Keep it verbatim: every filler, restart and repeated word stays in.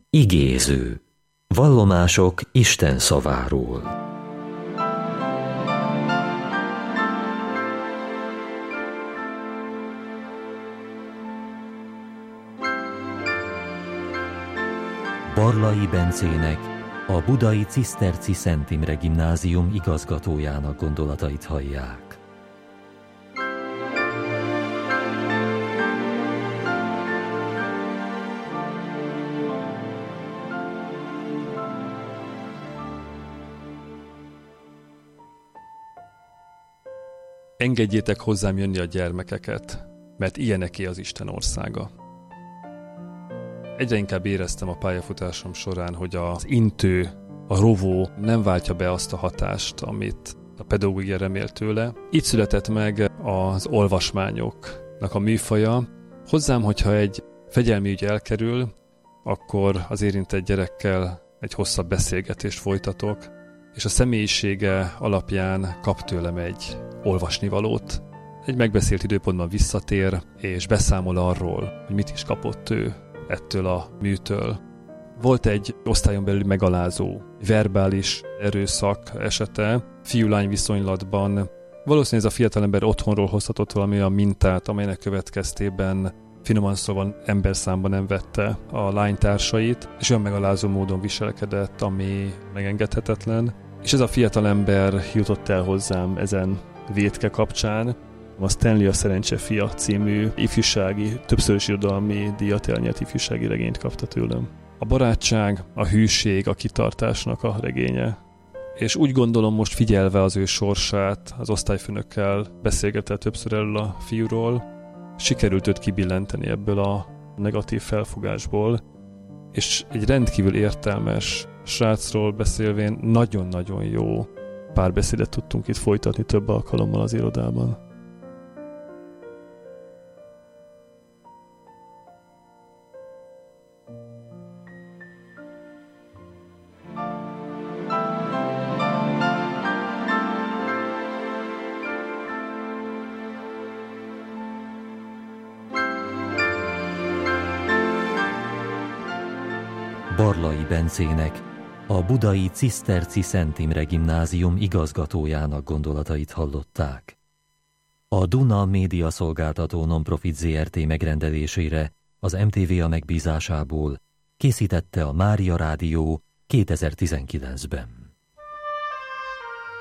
Igéző. Vallomások Isten szaváról. Barlai Bencének, a budai Ciszterci Szent Imre Gimnázium igazgatójának gondolatait hallják. Engedjétek hozzám jönni a gyermekeket, mert ilyeneké az Isten országa. Egyre inkább éreztem a pályafutásom során, hogy az intő, a rovó nem váltja be azt a hatást, amit a pedagógia remélt tőle. Itt született meg az olvasmányoknak a műfaja. Hozzám, hogyha egy fegyelmi ügy elkerül, akkor az érintett gyerekkel egy hosszabb beszélgetést folytatok, és a személyisége alapján kap tőlem egy olvasnivalót. Egy megbeszélt időpontban visszatér, és beszámol arról, hogy mit is kapott ő ettől a műtől. Volt egy osztályon belül megalázó, verbális erőszak esete, fiú-lány viszonylatban. Valószínűleg ez a fiatalember otthonról hozhatott valami olyan mintát, amelynek következtében finoman szóval emberszámba nem vette a lánytársait, és olyan megalázó módon viselkedett, ami megengedhetetlen. És ez a fiatalember jutott el hozzám ezen vétke kapcsán. A Stanley a Szerencse fia című ifjúsági, többszörös irodalmi díjat elnyert ifjúsági regényt kapta tőlem. A barátság, a hűség, a kitartásnak a regénye. És úgy gondolom, most figyelve az ő sorsát, az osztályfőnökkel beszélgetett többször erről a fiúról, sikerült őt kibillenteni ebből a negatív felfogásból, és egy rendkívül értelmes srácról beszélvén nagyon-nagyon jó párbeszédet tudtunk itt folytatni több alkalommal az irodában. Barlai Bencének, a budai Ciszterci Szent Imre Gimnázium igazgatójának gondolatait hallották. A Duna Média Szolgáltató Nonprofit zé er té megrendelésére az em té vé á megbízásából készítette a Mária Rádió kétezer-tizenkilencben.